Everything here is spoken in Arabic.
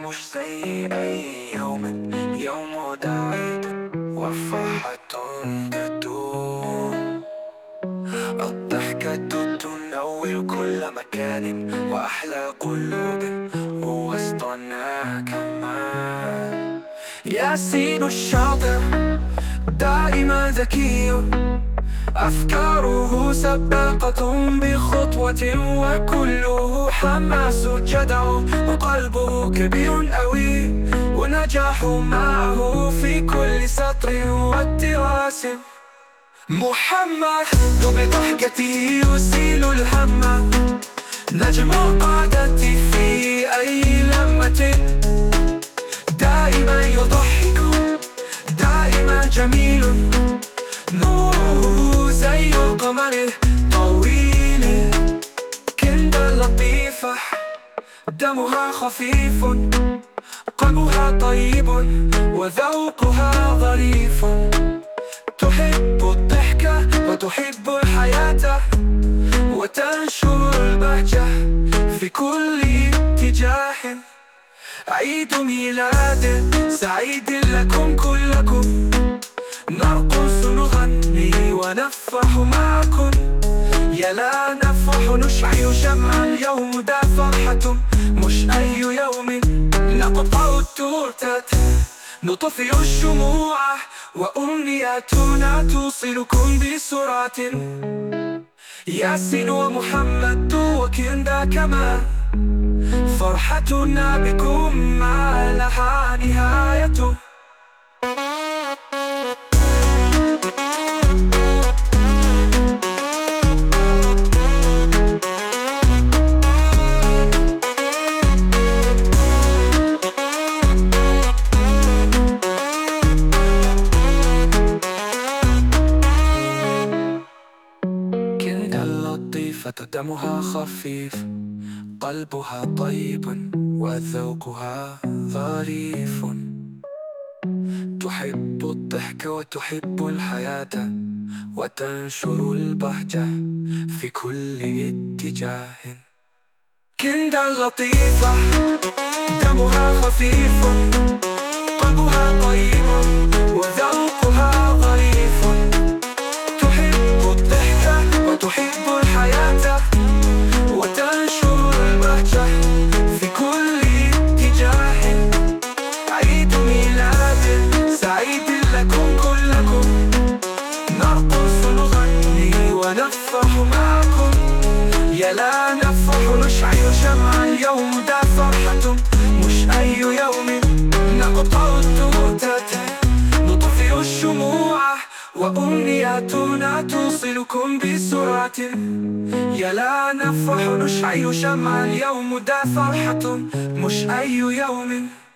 مش زي أي يوم، يوم سعيد وفرحة تدوم. الضحكة تنور كل مكان وأحلى قلوب ووسطنا كمان. ياسين الشاطر دائما ذكي، أفكاره سباقة بخطوة وكله حماس جدع، وقلبه كبير قوي ونجاحه معه في كل سطر والتراس. محمد بضحكته يسيل الهم، نجم القادة في أي لمة، دائما يضحك دائما جميل، نوره زي القمر طويل. كندا لطيفة دمها خفيف، قلبها طيب وذوقها ظريف، تحب الضحكة وتحب الحياة وتنشر البهجة في كل اتجاه. عيد ميلاد سعيد لكم كلكم، نرقص نغني ونفرح معكم، يلا نفرح نشعل شمع اليوم ده فرحة مش أي يوم. نقطع التورتات نطفئ الشموع وأمنياتنا توصلكم بسرعة. ياسين ومحمد وكندا كمان، فرحتنا بكم ما لها نهاية. كندا لطيفة دمها خفيف، قلبها طيب وذوقها ظريف، تحب الضحك وتحب الحياة وتنشر البهجة في كل اتجاه. كندا لطيفة دمها خفيف، قلبها طيب وذوقها ظريف، تحب الضحك وتحب الحياة وتنشر البهجة في كل اتجاه. عيد ميلاد سعيد لكم كلكم، نرقص نغني ونفرح معكم، يلا نفرح نشعل شمع اليوم ده فرحة مش أي يوم. نقطع التورتات نطفئ الشموع وأمنياتنا توصلكم بسرعة، يلا نفرح نشعل شمع اليوم ده فرحة مش أي يوم.